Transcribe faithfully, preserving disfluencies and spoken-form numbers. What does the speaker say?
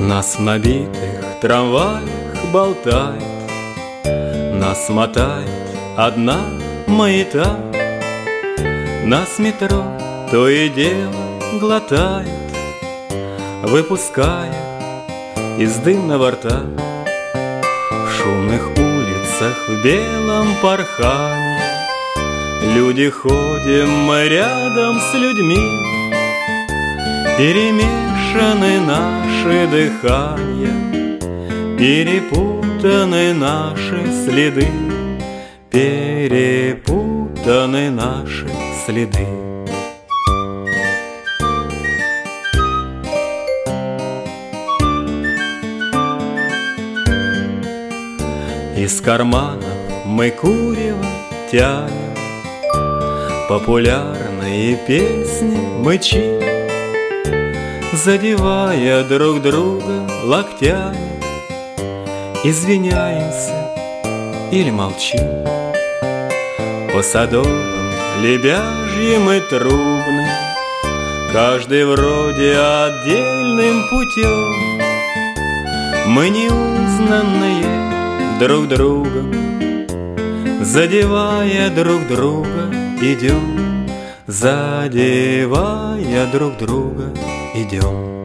Нас в набитых трамваях болтает, нас мотает одна маята. Нас метро то и дело глотает, выпуская из дымного рта. В шумных улицах в белом порхании люди ходим мы рядом с людьми. Перемешаны наши дыхания, перепутаны наши следы, перепутаны наши следы. Из карманов мы курево тянем, популярные песни мычим, задевая друг друга локтями, извиняемся или молчим. По садовым, лебяжьим и трубным, каждый вроде отдельным путем, мы неузнанные друг другом, задевая друг друга идем, задевая друг друга идем.